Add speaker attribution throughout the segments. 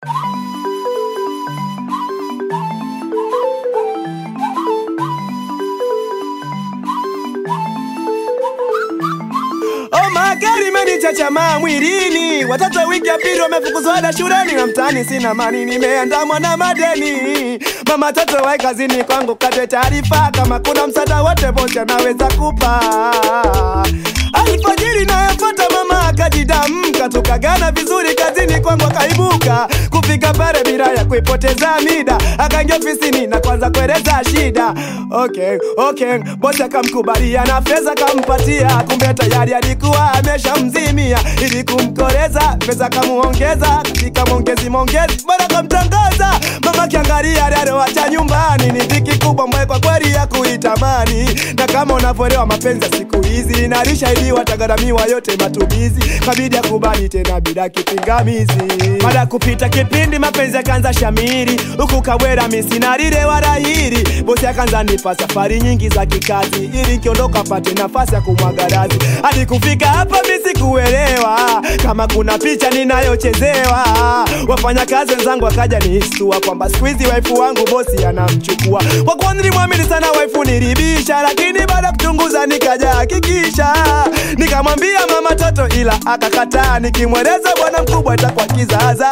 Speaker 1: Magari menichachama mwilini. Watoto wiki ya pili wamefukuzwa hadi shuleni. Na mtaani sina mani, nimeandamwa na madeni. Mama toto wa kazini kwangu kate taarifa, kama kuna msaada wote bosi anaweza kupa. Alfajiri nayofuata mama akajidamka, tukagana vizuri kazini kwangu akaibuka. Kufika pale bila ya kuipoteza mida, akaingia ofisini na kwanza kueleza shida. Okay, bosi akamkubalia na pesa kampatia. Kumbe tayari alikuwa ameshamzimia. Ili kumkoreza pesa kamuongeza, katika mongezi bora kamtangaza. Mama kiangalia leo acha nyumbani, ni dhiki kubwa mwe kwa kweli ya kuitamani. Na kama unavyoelewa mapenzi siku hizi, inalishaidiwa tagaramiwa yote matumizi. Kabidi akubali tena bila kipingamizi. Baada kupita kipindi mapenzi yakaanza shamiri, huku kawera misinarire wala hiri. Bosi akaanza nipa safari nyingi za kikazi, ili kiondoka pate nafasi ya kumwagarazi. Hadi kufika hapa mimi sikuelewa kama kuna picha ninayochezewa. Wafanya kazi wenzangu wakaja nihistua kwamba siku hizi waifu wangu bosi anamchukua. Kwa kuwa nilimwamini sana waifu nilibisha, lakini baada kuchunguza nikaja hakikisha. Nikamwambia mama toto ila akakataa, nikimweleza bwana mkubwa itakuwa kizaza.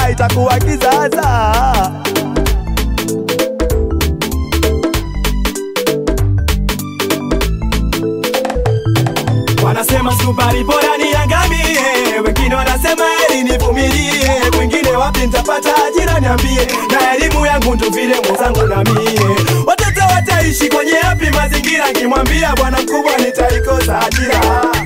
Speaker 1: Wanasema subari bora niangamie, wengine wanasema eli nivumilie. Wengine wapi nitapata ajira niambie, na elimu yangu ndo vile mwenzangu na mie. Watoto wataishi kwenye yapi mazingira, kimwambia bwana mkubwa nitaikosa ajira.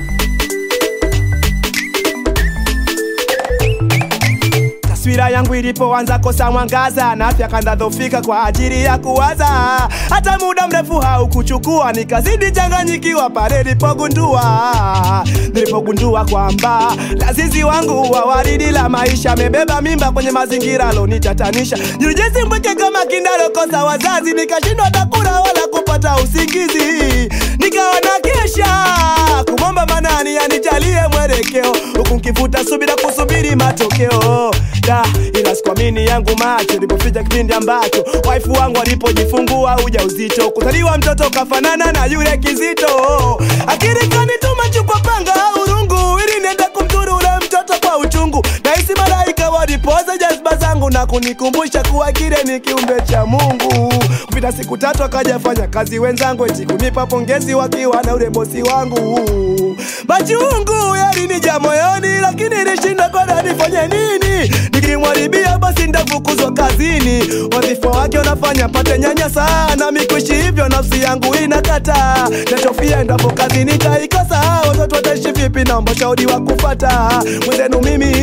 Speaker 1: Taswira yangu ilipoanza kosa mwangaza, na afya kanza dhofika kwa ajili ya kuwaza. Hata muda mrefu haukuchukua, nikazidi changanyikiwa pale nilipogundua kwamba lazizi wangu wa waridi la maisha mebeba mimba kwenye mazingira lonitatanisha. Nilijezi mpweke kama kindalo kosa wazazi, nikashindwa takula wala kupata usingizi. Nikawa na kesha kumomba manani anijalie mwelekeo, huku nkivuta subira kusubiri matokeo. Ila sikuamini yangu macho nilipofika kipindi ambacho waifu wangu alipojifungua ujauzito. Kuzaliwa mtoto kafanana na yule Kizito. Akili kanituma chukua panga urungu, ili niende kumdhuru ule mtoto kwa uchungu. Nahisi malaika walipoza jazba zangu na kunikumbusha kuwa kile ni kiumbe cha Mungu. Kupita siku 3 akajafanya kazi wenzangu, eti kunipa pongezi wakiwa na ule bosi wangu. Machungu yalinijaa moyoni, lakini nilishinda kwa nifanye nini. Nikimwaribia basi ndafukuzwa kazini. Wadhifa wake unafanya pate nyanya sana, mikuishi hivyo nafsi yangu inakata. Nachofia endapo kazi nitaikosa, watoto wataishi vipi naomba shauri wa kufata. Mwenzenu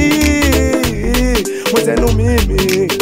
Speaker 1: mimi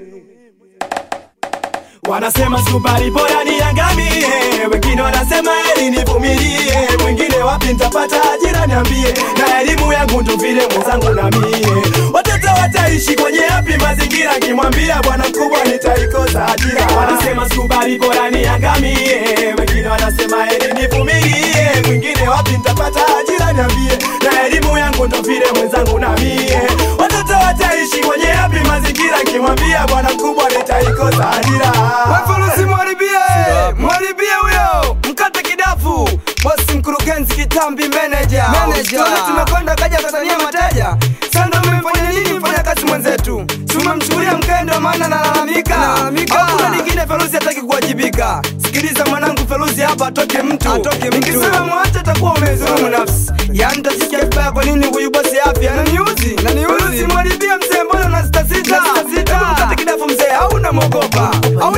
Speaker 1: wanasema subari bora niangamie, wengine wanasema eli nivumilie. Wengine wapi nitapata ajira niambie, na elimu yangu ndo vile mwenzangu na mie. Watoto wataishi kwenye yapi mazingira, kimwambia bwana mkubwa nitaikosa ajira. Wanasema subari bora niangamie, wengine wanasema eli nivumilie. Wengine wapi nitapata ajira niambie, na elimu yangu ndo vile mwenzangu na mie. Watoto wataishi kwenye yapi mazingira, kimwambia bwana mkubwa nitaikosa ajira.
Speaker 2: Wafurusi mwaribie huyo mkate kidafu. Bosi mkurugenzi kitambi manager. Tuna tumekonda kaja Tanzania mateja. Sasa mmefanya nini mfanya kazi mwenzetu? Tumemchukulia mkendo maana nalalamika. Hakuna lingine Feruzi hataki kuwajibika. Sikiliza mwanangu Feruzi hapa atoke mtu. Nikisema mwache atakuwa umezulumu nafsi. Yani tasikia vibaya kwa nini huyu bosi afya ananiuzi. Feruzi mwaribie mzee mbona unasitasita. Mkate kidafu mzee hauna mwogopa.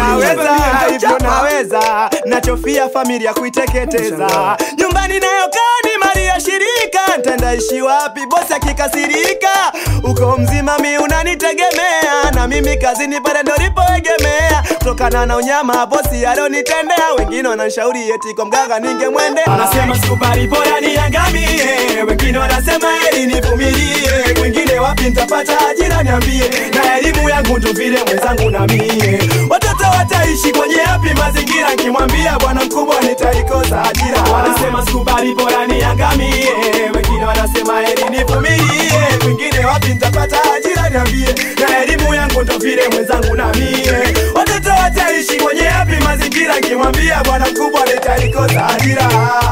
Speaker 1: Naweza nachofia familia kuiteketeza. Nyumbani nayo kani mali ya shirika, nitaishi wapi bosi akikasirika. Uko mzima mi unanitegemea, na mimi kazini pale ndo nipoegemea. Kutokana na unyama bosi alionitendea, wengine wanashauri eti kwa mganga ningemwende. Wanasema subari bora niangamie, wengine wanasema eli nivumilie. Wengine wapi nitapata ajira niambie, na elimu yangu ndo vile mwenzangu na mie. Watoto wataishi kwenye yapi mazingira, kimwambia bwana mkubwa nitaikosa ajira. Wanasema subari bora niangamie, wengine wanasema eli nivumilie. Wengine wapi nitapata ajira niambie, na elimu yangu hivyo ndo vile mwenzangu na mie. Watoto wataishi kwenye yapi mazingira, kimwambia bwana mkubwa nitaikosa ajira.